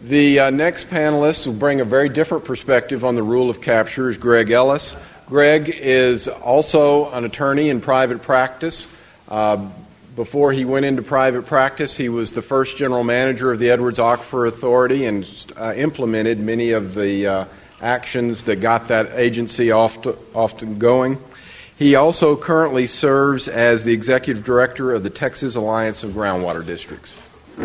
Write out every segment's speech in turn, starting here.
The next panelist will bring a very different perspective on the rule of capture is Greg Ellis. Greg is also an attorney in private practice. Before he went into private practice, he was the first general manager of the Edwards Aquifer Authority and implemented many of the actions that got that agency often going. He also currently serves as the executive director of the Texas Alliance of Groundwater Districts.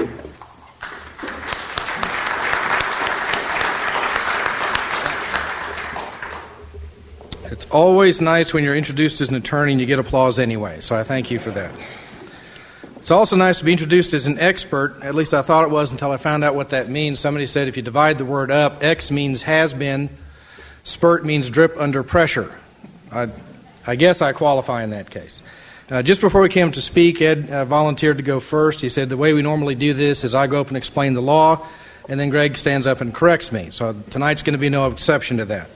It's always nice when you're introduced as an attorney and you get applause anyway, so I thank you for that. It's also nice to be introduced as an expert. At least I thought it was until I found out what that means. Somebody said if you divide the word up, X means has been, spurt means drip under pressure. I guess I qualify in that case. Just before we came to speak, Ed volunteered to go first. He said the way we normally do this is I go up and explain the law, and then Greg stands up and corrects me. So tonight's going to be no exception to that.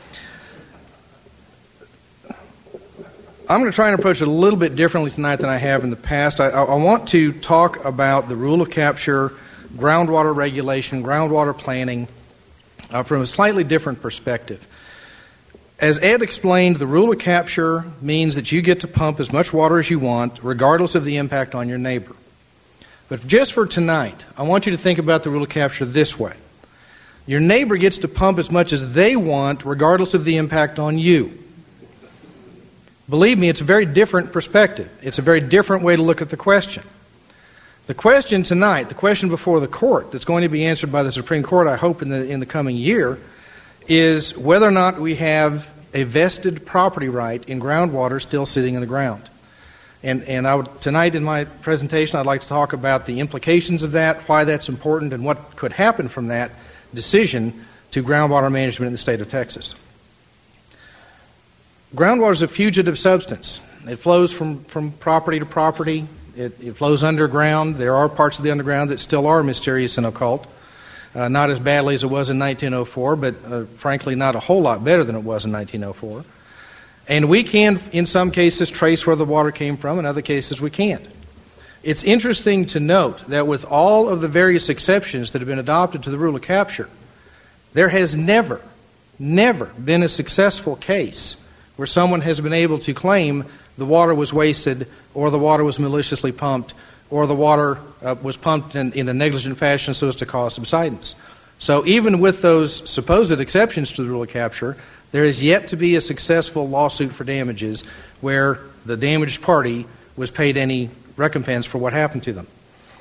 I'm going to try and approach it a little bit differently tonight than I have in the past. I want to talk about the rule of capture, groundwater regulation, groundwater planning from a slightly different perspective. As Ed explained, the rule of capture means that you get to pump as much water as you want, regardless of the impact on your neighbor. But just for tonight, I want you to think about the rule of capture this way. Your neighbor gets to pump as much as they want, regardless of the impact on you. Believe me, it's a very different perspective. It's a very different way to look at the question. The question tonight, the question before the court that's going to be answered by the Supreme Court, I hope, in the coming year, is whether or not we have a vested property right in groundwater still sitting in the ground. And tonight in my presentation, I'd like to talk about the implications of that, why that's important, and what could happen from that decision to groundwater management in the state of Texas. Groundwater is a fugitive substance. It flows from property to property. It flows underground. There are parts of the underground that still are mysterious and occult. Not as badly as it was in 1904, but frankly not a whole lot better than it was in 1904. And we can, in some cases, trace where the water came from. In other cases, we can't. It's interesting to note that with all of the various exceptions that have been adopted to the rule of capture, there has never been a successful case where someone has been able to claim the water was wasted or the water was maliciously pumped or the water was pumped in a negligent fashion so as to cause subsidence. So even with those supposed exceptions to the rule of capture, there is yet to be a successful lawsuit for damages where the damaged party was paid any recompense for what happened to them.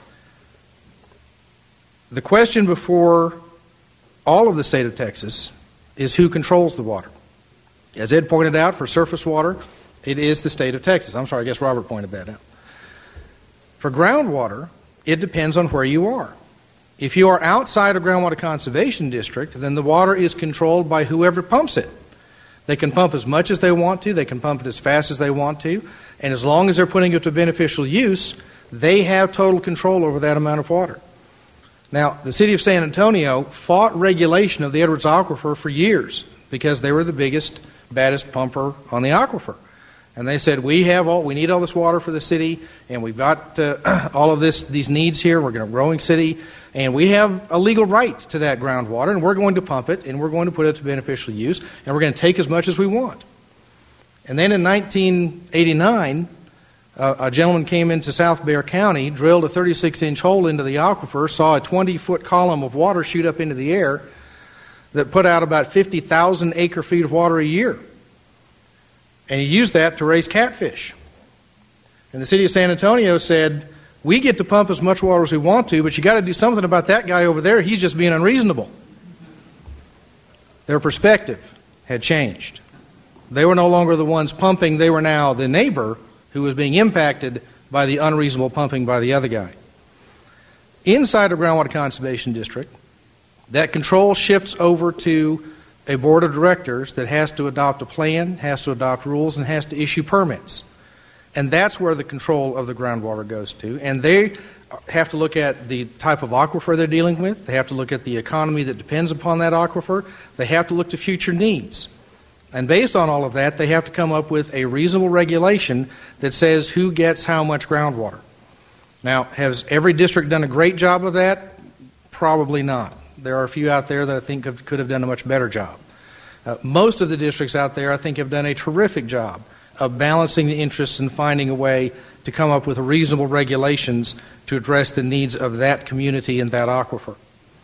The question before all of the state of Texas is who controls the water. As Ed pointed out, for surface water, it is the state of Texas. I'm sorry, I guess Robert pointed that out. For groundwater, it depends on where you are. If you are outside a groundwater conservation district, then the water is controlled by whoever pumps it. They can pump as much as they want to, they can pump it as fast as they want to, and as long as they're putting it to beneficial use, they have total control over that amount of water. Now, the city of San Antonio fought regulation of the Edwards Aquifer for years because they were the biggest, baddest pumper on the aquifer. And they said, we need all this water for the city, and we've got all of these needs here. We're a growing city, and we have a legal right to that groundwater, and we're going to pump it, and we're going to put it to beneficial use, and we're going to take as much as we want. And then in 1989, a gentleman came into South Bexar County, drilled a 36-inch hole into the aquifer, saw a 20-foot column of water shoot up into the air that put out about 50,000 acre-feet of water a year. And he used that to raise catfish. And the city of San Antonio said, we get to pump as much water as we want to, but you got to do something about that guy over there. He's just being unreasonable. Their perspective had changed. They were no longer the ones pumping. They were now the neighbor who was being impacted by the unreasonable pumping by the other guy. Inside a groundwater conservation district, that control shifts over to a board of directors that has to adopt a plan, has to adopt rules, and has to issue permits. And that's where the control of the groundwater goes to. And they have to look at the type of aquifer they're dealing with. They have to look at the economy that depends upon that aquifer. They have to look to future needs. And based on all of that, they have to come up with a reasonable regulation that says who gets how much groundwater. Now, has every district done a great job of that? Probably not. There are a few out there that I think could have done a much better job. Most of the districts out there, I think, have done a terrific job of balancing the interests and finding a way to come up with reasonable regulations to address the needs of that community and that aquifer.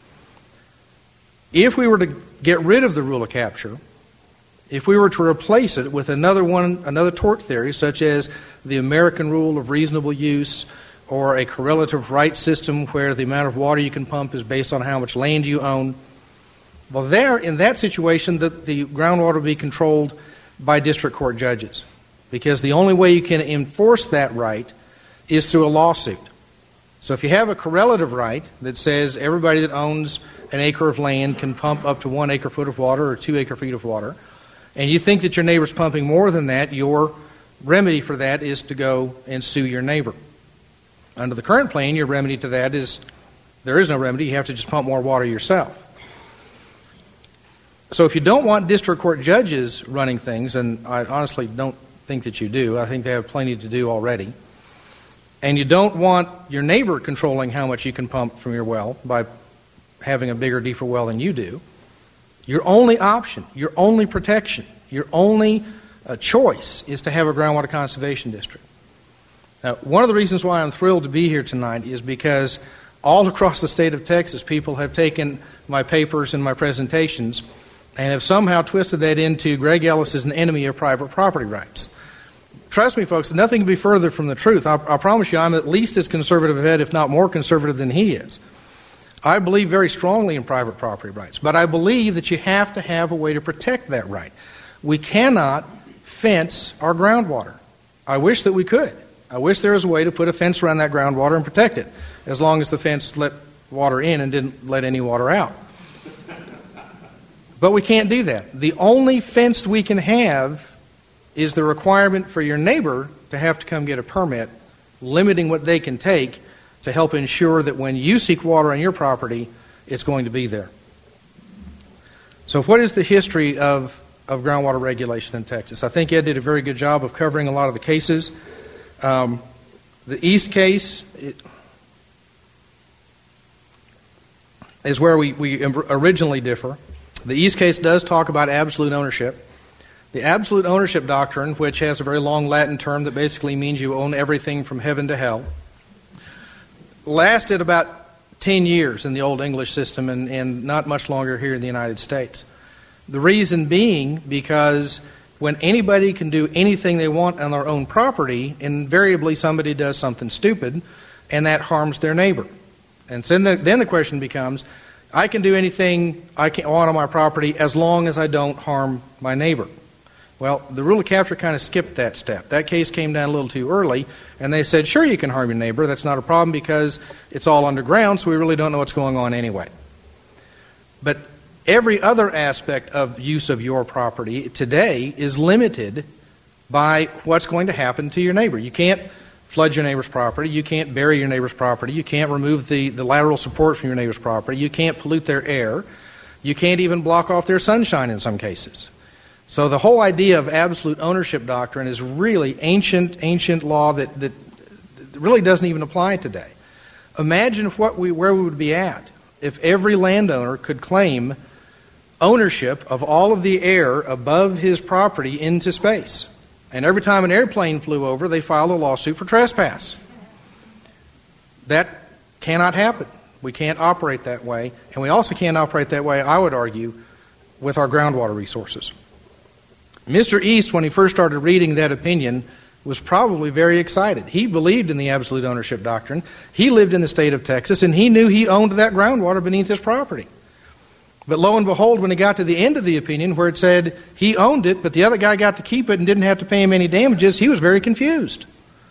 If we were to get rid of the rule of capture, if we were to replace it with another tort theory, such as the American rule of reasonable use, or a correlative rights system where the amount of water you can pump is based on how much land you own, well, in that situation, the groundwater will be controlled by district court judges, because the only way you can enforce that right is through a lawsuit. So if you have a correlative right that says everybody that owns an acre of land can pump up to 1 acre-foot of water or 2 acre-feet of water, and you think that your neighbor's pumping more than that, your remedy for that is to go and sue your neighbor. Under the current plan, your remedy to that is there is no remedy. You have to just pump more water yourself. So if you don't want district court judges running things, and I honestly don't think that you do, I think they have plenty to do already, and you don't want your neighbor controlling how much you can pump from your well by having a bigger, deeper well than you do, your only option, your only protection, your only choice is to have a groundwater conservation district. Now, one of the reasons why I'm thrilled to be here tonight is because all across the state of Texas, people have taken my papers and my presentations and have somehow twisted that into Greg Ellis is an enemy of private property rights. Trust me, folks, nothing can be further from the truth. I promise you I'm at least as conservative a head, if not more conservative than he is. I believe very strongly in private property rights, but I believe that you have to have a way to protect that right. We cannot fence our groundwater. I wish that we could. I wish there was a way to put a fence around that groundwater and protect it, as long as the fence let water in and didn't let any water out. But we can't do that. The only fence we can have is the requirement for your neighbor to have to come get a permit, limiting what they can take to help ensure that when you seek water on your property, it's going to be there. So what is the history of groundwater regulation in Texas? I think Ed did a very good job of covering a lot of the cases. The East case is where we originally differ. The East case does talk about absolute ownership. The absolute ownership doctrine, which has a very long Latin term that basically means you own everything from heaven to hell, lasted about 10 years in the Old English system and not much longer here in the United States. The reason being because when anybody can do anything they want on their own property, invariably somebody does something stupid, and that harms their neighbor. And so then the question becomes, I can do anything I want on my property as long as I don't harm my neighbor. Well, the rule of capture kind of skipped that step. That case came down a little too early, and they said, sure, you can harm your neighbor. That's not a problem because it's all underground, so we really don't know what's going on anyway. But every other aspect of use of your property today is limited by what's going to happen to your neighbor. You can't flood your neighbor's property. You can't bury your neighbor's property. You can't remove the lateral support from your neighbor's property. You can't pollute their air. You can't even block off their sunshine in some cases. So the whole idea of absolute ownership doctrine is really ancient law that really doesn't even apply today. Imagine where we would be at if every landowner could claim ownership of all of the air above his property into space. And every time an airplane flew over, they filed a lawsuit for trespass. That cannot happen. We can't operate that way. And we also can't operate that way, I would argue, with our groundwater resources. Mr. East, when he first started reading that opinion, was probably very excited. He believed in the absolute ownership doctrine. He lived in the state of Texas, and he knew he owned that groundwater beneath his property. But lo and behold, when he got to the end of the opinion where it said he owned it, but the other guy got to keep it and didn't have to pay him any damages, he was very confused.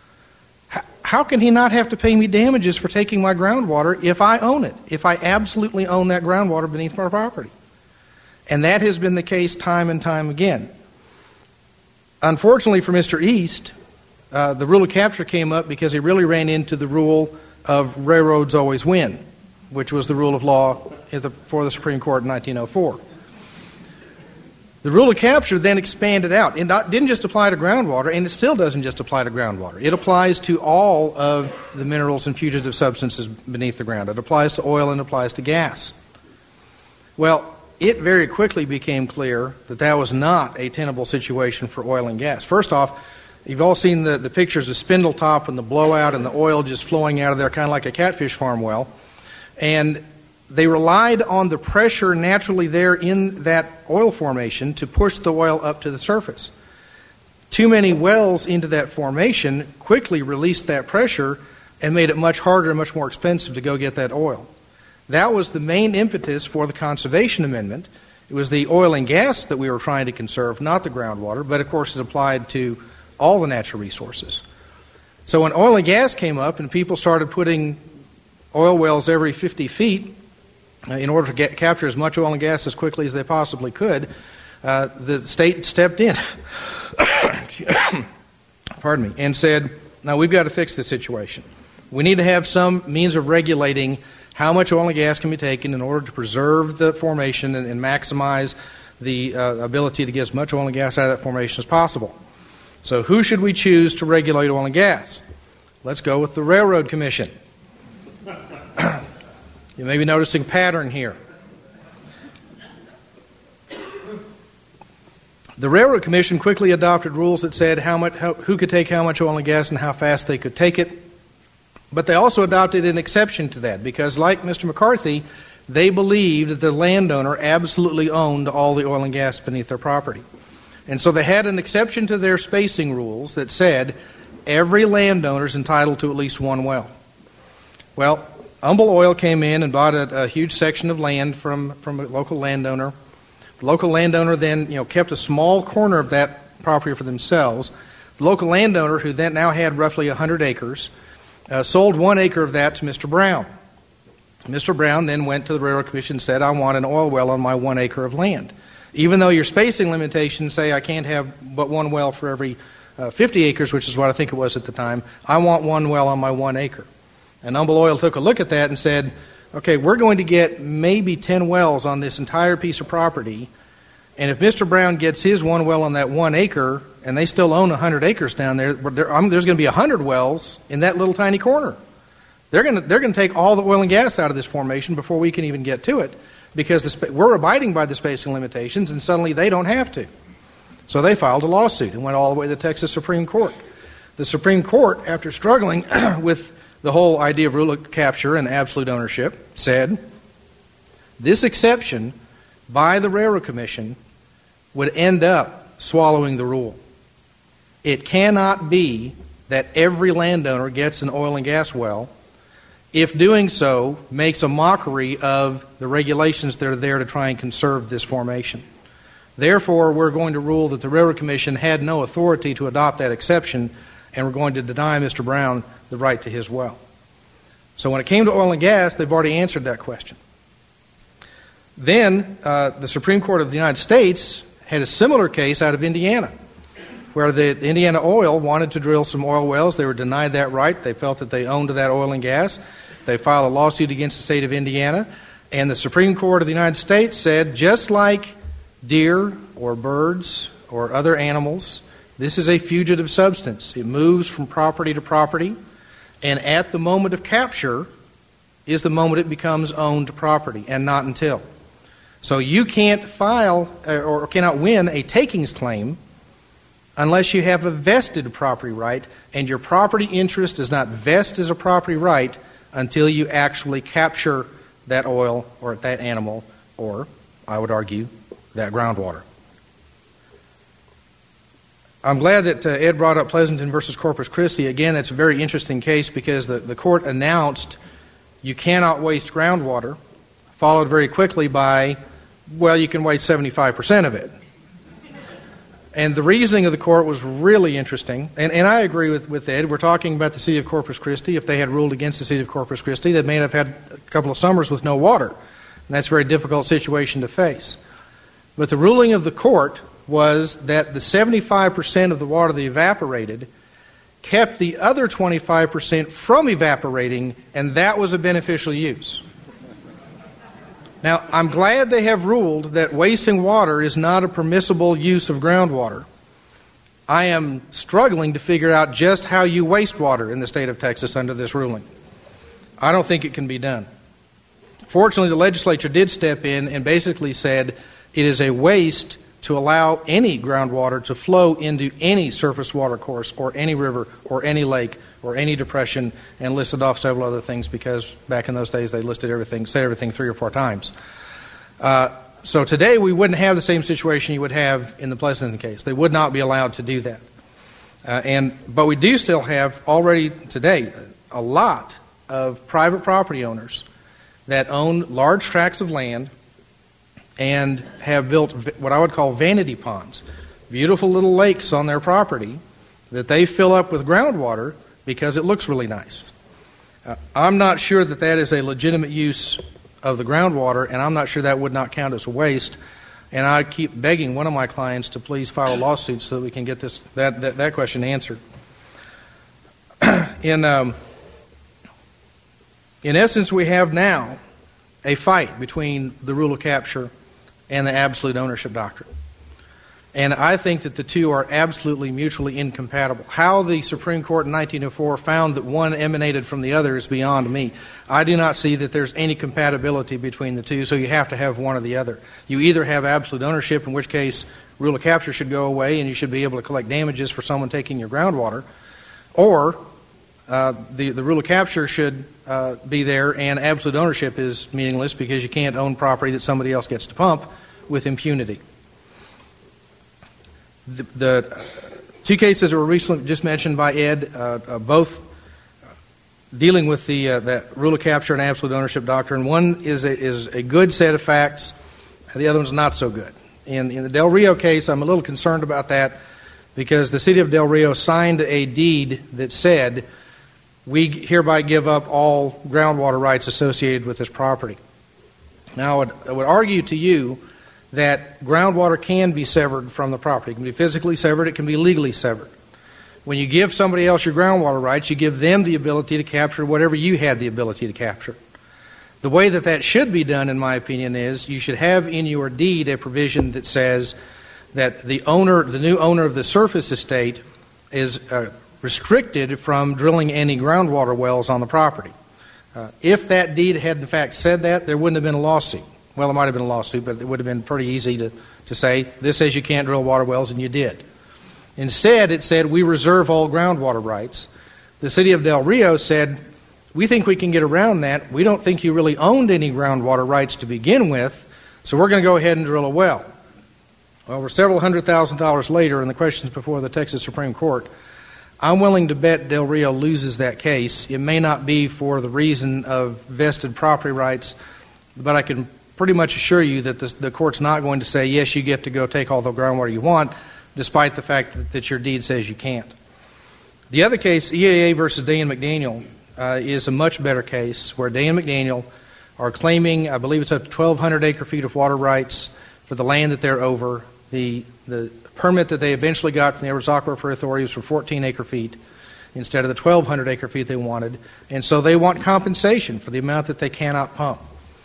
How can he not have to pay me damages for taking my groundwater if I own it, if I absolutely own that groundwater beneath my property? And that has been the case time and time again. Unfortunately for Mr. East, the rule of capture came up because he really ran into the rule of railroads always win, which was the rule of law for the Supreme Court in 1904. The rule of capture then expanded out. It didn't just apply to groundwater, and it still doesn't just apply to groundwater. It applies to all of the minerals and fugitive substances beneath the ground. It applies to oil and it applies to gas. Well, it very quickly became clear that that was not a tenable situation for oil and gas. First off, you've all seen the pictures of Spindletop and the blowout and the oil just flowing out of there, kind of like a catfish farm well. And they relied on the pressure naturally there in that oil formation to push the oil up to the surface. Too many wells into that formation quickly released that pressure and made it much harder and much more expensive to go get that oil. That was the main impetus for the Conservation Amendment. It was the oil and gas that we were trying to conserve, not the groundwater, but of course it applied to all the natural resources. So when oil and gas came up and people started putting oil wells every 50 feet in order to capture as much oil and gas as quickly as they possibly could, the state stepped in pardon me, and said, now we've got to fix this situation. We need to have some means of regulating how much oil and gas can be taken in order to preserve the formation and maximize the ability to get as much oil and gas out of that formation as possible. So who should we choose to regulate oil and gas? Let's go with the Railroad Commission. You may be noticing a pattern here. The Railroad Commission quickly adopted rules that said who could take how much oil and gas and how fast they could take it. But they also adopted an exception to that because, like Mr. McCarthy, they believed that the landowner absolutely owned all the oil and gas beneath their property. And so they had an exception to their spacing rules that said every landowner is entitled to at least one well. Well, Humble Oil came in and bought a huge section of land from a local landowner. The local landowner then kept a small corner of that property for themselves. The local landowner, who then now had roughly 100 acres, sold 1 acre of that to Mr. Brown. Mr. Brown then went to the Railroad Commission and said, I want an oil well on my 1 acre of land. Even though your spacing limitations say I can't have but one well for every 50 acres, which is what I think it was at the time, I want one well on my 1 acre. And Humble Oil took a look at that and said, okay, we're going to get maybe 10 wells on this entire piece of property, and if Mr. Brown gets his one well on that 1 acre, and they still own 100 acres down there, there's going to be 100 wells in that little tiny corner. They're going to take all the oil and gas out of this formation before we can even get to it, because we're abiding by the spacing limitations, and suddenly they don't have to. So they filed a lawsuit and went all the way to the Texas Supreme Court. The Supreme Court, after struggling with the whole idea of rule of capture and absolute ownership, said this exception by the Railroad Commission would end up swallowing the rule. It cannot be that every landowner gets an oil and gas well if doing so makes a mockery of the regulations that are there to try and conserve this formation. Therefore, we're going to rule that the Railroad Commission had no authority to adopt that exception, and we're going to deny Mr. Brown the right to his well. So when it came to oil and gas, they've already answered that question. Then the Supreme Court of the United States had a similar case out of Indiana, where the Indiana Oil wanted to drill some oil wells. They were denied that right. They felt that they owned that oil and gas. They filed a lawsuit against the state of Indiana, and the Supreme Court of the United States said, just like deer or birds or other animals, this is a fugitive substance. It moves from property to property, and at the moment of capture is the moment it becomes owned property, and not until. So you can't file or cannot win a takings claim unless you have a vested property right, and your property interest does not vest as a property right until you actually capture that oil or that animal or, I would argue, that groundwater. I'm glad that Ed brought up Pleasanton versus Corpus Christi. Again, that's a very interesting case because the court announced you cannot waste groundwater, followed very quickly by, well, you can waste 75% of it. And the reasoning of the court was really interesting. And I agree with Ed. We're talking about the city of Corpus Christi. If they had ruled against the city of Corpus Christi, they may have had a couple of summers with no water. And that's a very difficult situation to face. But the ruling of the court was that the 75% of the water that evaporated kept the other 25% from evaporating, and that was a beneficial use. Now, I'm glad they have ruled that wasting water is not a permissible use of groundwater. I am struggling to figure out just how you waste water in the state of Texas under this ruling. I don't think it can be done. Fortunately, the legislature did step in and basically said it is a waste to allow any groundwater to flow into any surface water course or any river or any lake or any depression, and listed off several other things because back in those days they listed everything, said everything 3 or 4 times. So today we wouldn't have the same situation you would have in the Pleasanton case. They would not be allowed to do that. But we do still have already today a lot of private property owners that own large tracts of land and have built what I would call vanity ponds, beautiful little lakes on their property that they fill up with groundwater because it looks really nice. I'm not sure that that is a legitimate use of the groundwater, and I'm not sure that would not count as a waste. And I keep begging one of my clients to please file a lawsuit so that we can get that question answered. In essence, we have now a fight between the rule of capture and the absolute ownership doctrine. And I think that the two are absolutely mutually incompatible. How the Supreme Court in 1904 found that one emanated from the other is beyond me. I do not see that there's any compatibility between the two, so you have to have one or the other. You either have absolute ownership, in which case rule of capture should go away and you should be able to collect damages for someone taking your groundwater, or the rule of capture should be there and absolute ownership is meaningless because you can't own property that somebody else gets to pump with impunity. The two cases that were recently just mentioned by Ed, both dealing with that rule of capture and absolute ownership doctrine. One is a good set of facts, the other one's not so good. In the Del Rio case, I'm a little concerned about that because the city of Del Rio signed a deed that said, we hereby give up all groundwater rights associated with this property. Now, I would argue to you that groundwater can be severed from the property. It can be physically severed, it can be legally severed. When you give somebody else your groundwater rights, you give them the ability to capture whatever you had the ability to capture. The way that should be done, in my opinion, is you should have in your deed a provision that says that the new owner of the surface estate is restricted from drilling any groundwater wells on the property. If that deed had in fact said that, there wouldn't have been a lawsuit. Well, there might have been a lawsuit, but it would have been pretty easy to say, this says you can't drill water wells, and you did. Instead, it said, we reserve all groundwater rights. The city of Del Rio said, we think we can get around that. We don't think you really owned any groundwater rights to begin with, so we're going to go ahead and drill a well. Well, we're several $100,000 later, and the question's before the Texas Supreme Court. I'm willing to bet Del Rio loses that case. It may not be for the reason of vested property rights, but I can pretty much assure you that the court's not going to say, yes, you get to go take all the groundwater you want, despite the fact that your deed says you can't. The other case, EAA versus Day and McDaniel, is a much better case where Day and McDaniel are claiming, I believe it's up to 1,200 acre-feet of water rights for the land that they're over. The permit that they eventually got from the Edwards Aquifer Authority was for 14 acre-feet instead of the 1,200 acre-feet they wanted, and so they want compensation for the amount that they cannot pump.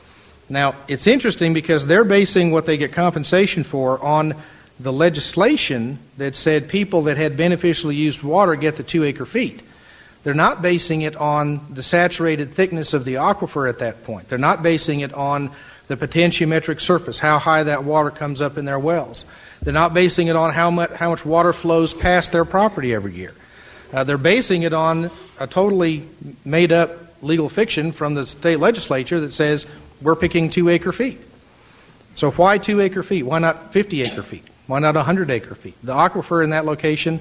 Now, it's interesting because they're basing what they get compensation for on the legislation that said people that had beneficially used water get the 2 acre-feet. They're not basing it on the saturated thickness of the aquifer at that point. They're not basing it on the potentiometric surface, how high that water comes up in their wells. They're not basing it on how much water flows past their property every year. They're basing it on a totally made-up legal fiction from the state legislature that says we're picking 2 acre-feet. So why 2 acre-feet? Why not 50 acre-feet? Why not 100 acre-feet? The aquifer in that location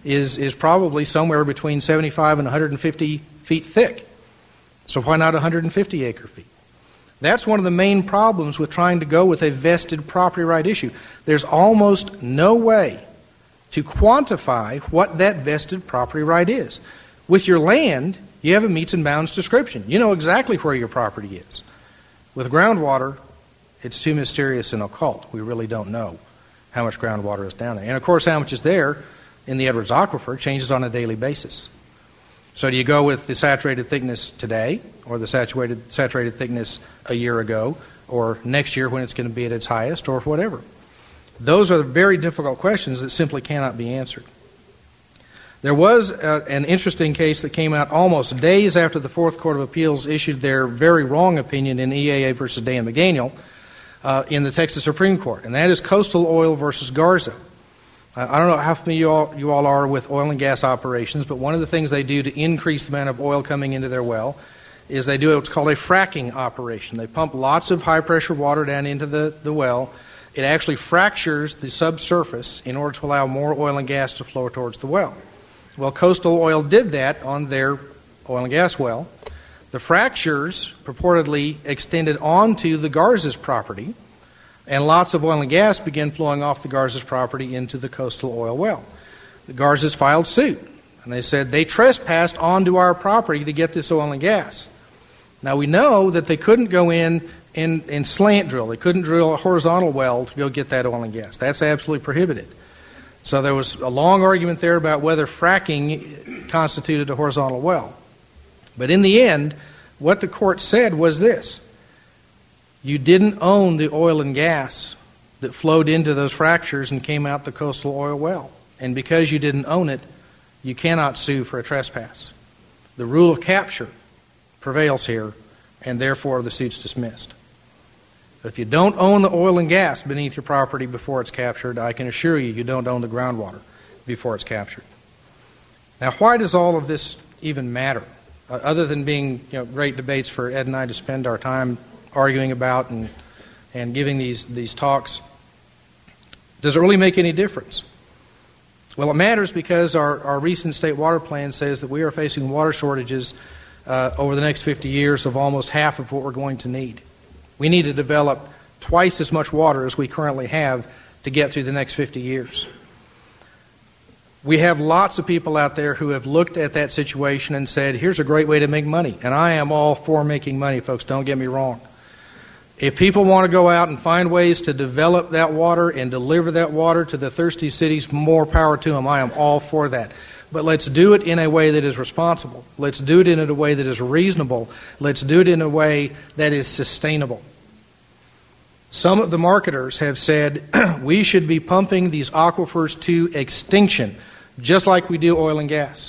is probably somewhere between 75 and 150 feet thick. So why not 150 acre-feet? That's one of the main problems with trying to go with a vested property right issue. There's almost no way to quantify what that vested property right is. With your land, you have a metes and bounds description. You know exactly where your property is. With groundwater, it's too mysterious and occult. We really don't know how much groundwater is down there. And of course, how much is there in the Edwards Aquifer changes on a daily basis. So do you go with the saturated thickness today, or the saturated thickness a year ago, or next year when it's going to be at its highest, or whatever? Those are very difficult questions that simply cannot be answered. There was an interesting case that came out almost days after the Fourth Court of Appeals issued their very wrong opinion in EAA versus Dan McDaniel in the Texas Supreme Court, and that is Coastal Oil versus Garza. I don't know how familiar you all are with oil and gas operations, but one of the things they do to increase the amount of oil coming into their well is they do what's called a fracking operation. They pump lots of high-pressure water down into the well. It actually fractures the subsurface in order to allow more oil and gas to flow towards the well. Well, Coastal Oil did that on their oil and gas well. The fractures purportedly extended onto the Garza's property, and lots of oil and gas began flowing off the Garza's property into the Coastal Oil well. The Garza's filed suit, and they said they trespassed onto our property to get this oil and gas. Now, we know that they couldn't go in and slant drill. They couldn't drill a horizontal well to go get that oil and gas. That's absolutely prohibited. So there was a long argument there about whether fracking constituted a horizontal well. But in the end, what the court said was this: you didn't own the oil and gas that flowed into those fractures and came out the Coastal Oil well. And because you didn't own it, you cannot sue for a trespass. The rule of capture prevails here, and therefore the suit's dismissed. If you don't own the oil and gas beneath your property before it's captured, I can assure you, you don't own the groundwater before it's captured. Now, why does all of this even matter? Other than being great debates for Ed and I to spend our time arguing about and giving these talks, does it really make any difference? Well, it matters because our recent state water plan says that we are facing water shortages over the next 50 years of almost half of what we're going to need. We need to develop twice as much water as we currently have to get through the next 50 years. We have lots of people out there who have looked at that situation and said, here's a great way to make money. And I am all for making money, folks, don't get me wrong. If people want to go out and find ways to develop that water and deliver that water to the thirsty cities, more power to them. I am all for that. But let's do it in a way that is responsible. Let's do it in a way that is reasonable. Let's do it in a way that is sustainable. Some of the marketers have said we should be pumping these aquifers to extinction, just like we do oil and gas.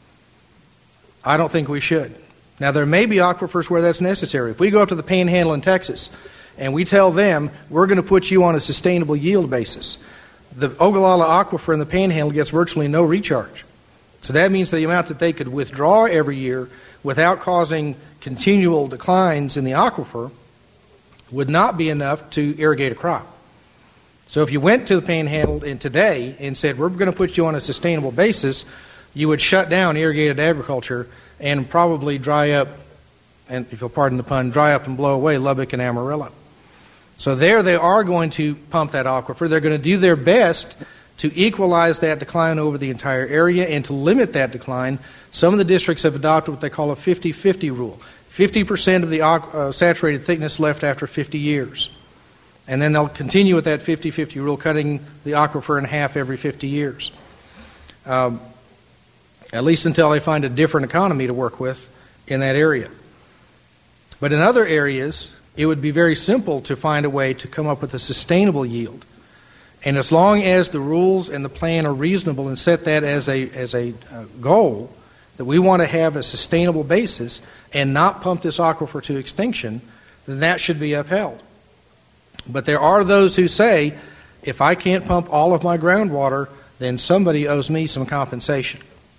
I don't think we should. Now, there may be aquifers where that's necessary. If we go up to the Panhandle in Texas and we tell them we're going to put you on a sustainable yield basis, the Ogallala aquifer in the Panhandle gets virtually no recharge. So that means the amount that they could withdraw every year without causing continual declines in the aquifer would not be enough to irrigate a crop. So if you went to the Panhandle today and said, we're going to put you on a sustainable basis, you would shut down irrigated agriculture and probably dry up, and if you'll pardon the pun, dry up and blow away Lubbock and Amarillo. So there they are going to pump that aquifer. They're going to do their best to equalize that decline over the entire area and to limit that decline. Some of the districts have adopted what they call a 50-50 rule. 50% of the saturated thickness left after 50 years. And then they'll continue with that 50-50 rule, cutting the aquifer in half every 50 years. At least until they find a different economy to work with in that area. But in other areas, it would be very simple to find a way to come up with a sustainable yield. And as long as the rules and the plan are reasonable and set that as a goal, that we want to have a sustainable basis and not pump this aquifer to extinction, then that should be upheld. But there are those who say, if I can't pump all of my groundwater, then somebody owes me some compensation.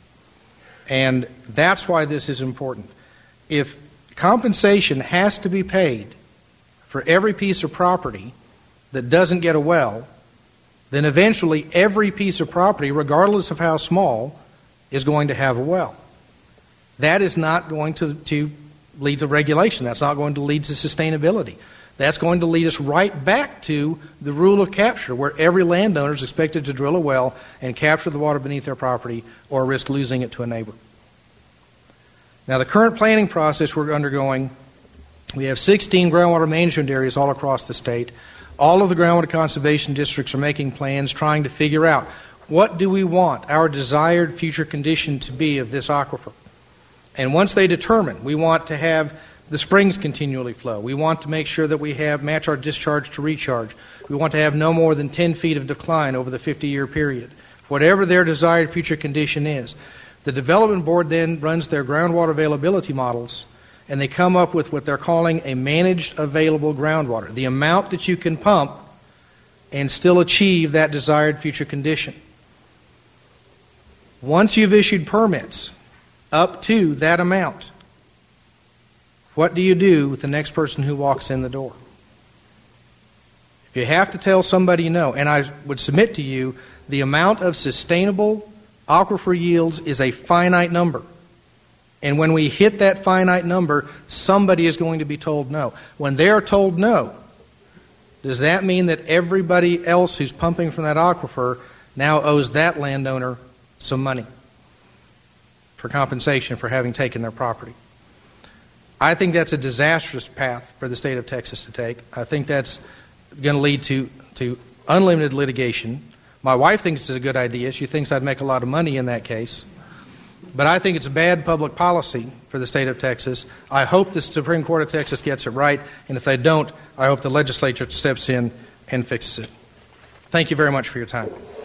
And that's why this is important. If compensation has to be paid for every piece of property that doesn't get a well, then eventually every piece of property, regardless of how small, is going to have a well. That is not going to lead to regulation. That's not going to lead to sustainability. That's going to lead us right back to the rule of capture, where every landowner is expected to drill a well and capture the water beneath their property or risk losing it to a neighbor. Now, the current planning process we're undergoing, we have 16 groundwater management areas all across the state. All of the groundwater conservation districts are making plans, trying to figure out what do we want our desired future condition to be of this aquifer. And once they determine, we want to have the springs continually flow. We want to make sure that we match our discharge to recharge. We want to have no more than 10 feet of decline over the 50-year period whatever their desired future condition is. The development board then runs their groundwater availability models, and they come up with what they're calling a managed available groundwater, the amount that you can pump and still achieve that desired future condition. Once you've issued permits up to that amount, what do you do with the next person who walks in the door? If you have to tell somebody no, and I would submit to you, the amount of sustainable aquifer yields is a finite number. And when we hit that finite number, somebody is going to be told no. When they are told no, does that mean that everybody else who's pumping from that aquifer now owes that landowner some money for compensation for having taken their property? I think that's a disastrous path for the state of Texas to take. I think that's going to lead to unlimited litigation. My wife thinks it's a good idea. She thinks I'd make a lot of money in that case. But I think it's bad public policy for the state of Texas. I hope the Supreme Court of Texas gets it right, and if they don't, I hope the legislature steps in and fixes it. Thank you very much for your time.